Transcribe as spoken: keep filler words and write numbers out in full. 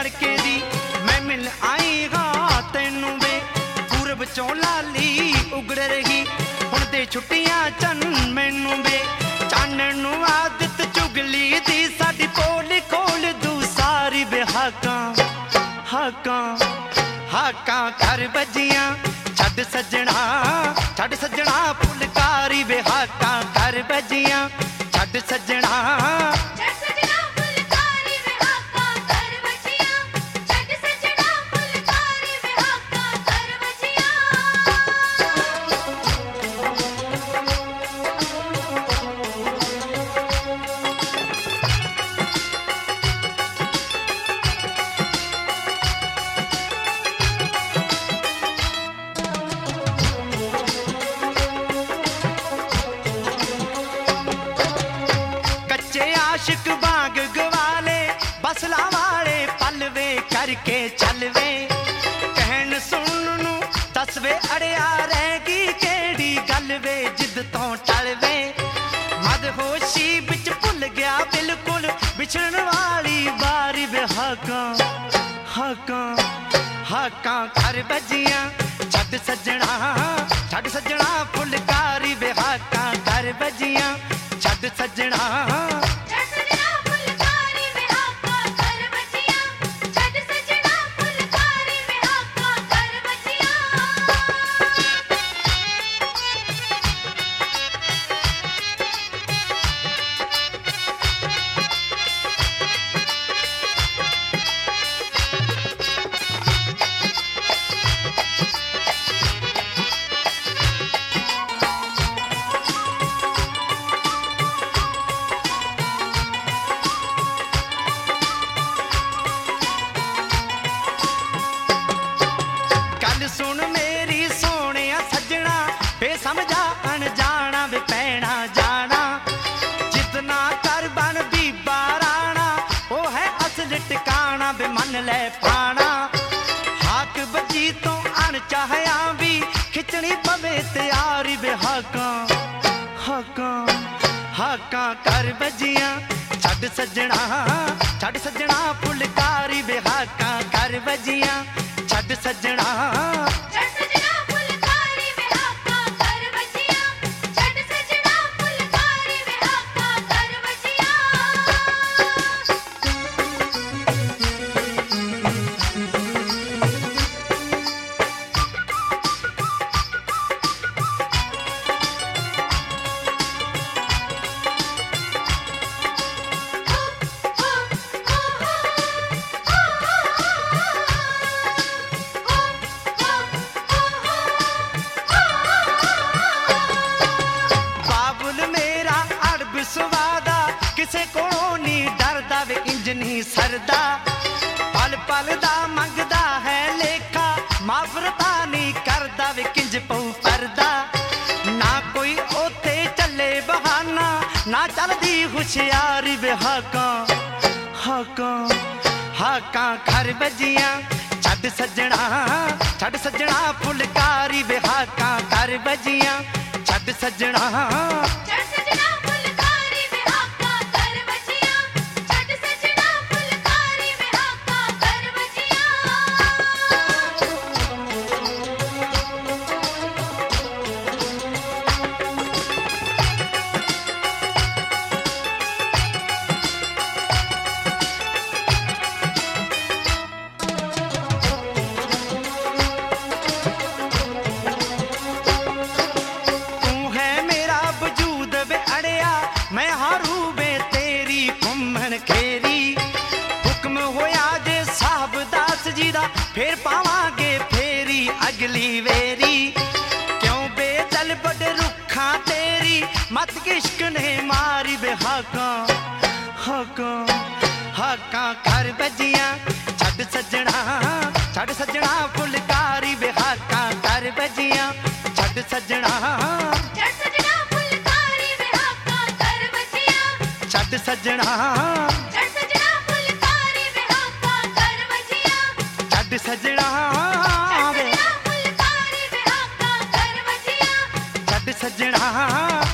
तड़के दी मैं मिल आई हाँ तेनू वे पूरब चों लाली उगड़ रही हुण दे छुट्टियां चन मैनू वे चानण नू आदत चुगली दी साडी पोल खोल दू सारी बेहाकां हाकां हाकां कर बजियां छड़ सजना छड़ सजना फुलकारी बेहाकां कर बजियां छड़ सजना आशिक बाग गवाले बसला वाले पलवे करके चलवे कहन सुननू दसवे अड़िया रहेगी केड़ी गलवे जिद तो टलवे मदहोशी बिच भुल गया बिल्कुल बिछड़न वाली बारी बेहाकां हाकां हाकां कर बजियां छड़ सजना छड़ सजना फुलकारी बेहाकां कर बजियां छड़ सजना सुन मेरी सोने सजना बेसमझा अनजाना वे पैना जाना जितना कर बन बीबा राणा ओ है असल टिकाना वे मन ले पाना हाक बजी तो अनचाहया भी खिचनी पवे तैयारी वे हाकां हाकां हाकां कर बजियां छड़ सजना छड़ सजना फुलकारी वे हाकां कर बजियां छड़ सजना किसे को नी डरदा वे इंज नहीं सरदा पल पल दा मंगदा है लेखा माफरता नहीं करदा वे किंज पऊ परदा ना कोई ओथे चले बहाना ना चलदी होशियारी वे हाकां हाकां हाकां कर बजियां छड़ सजना छड़ सजना फुलकारी वे हाकां कर बजियां छड़ सजना मैं हारू बे तेरी घुमन खेरी हुक्म होया जे साहब दास जी दा फिर पावांगे फेरी अगली वेरी क्यों बेदल बड़ रुखा तेरी मत किश्क ने मारी बे हाकां हाकां हाकां कर बजियां छड़ सजना छड़ सजना फुलकारी बे हाकां कर बजियां छड़ सजना छड़ सजना छड़ सजना फुलकारी वे हाकां कर बजियां छड़ सजना छड़ सजना फुलकारी वे हाकां कर बजियां छड़ सजना।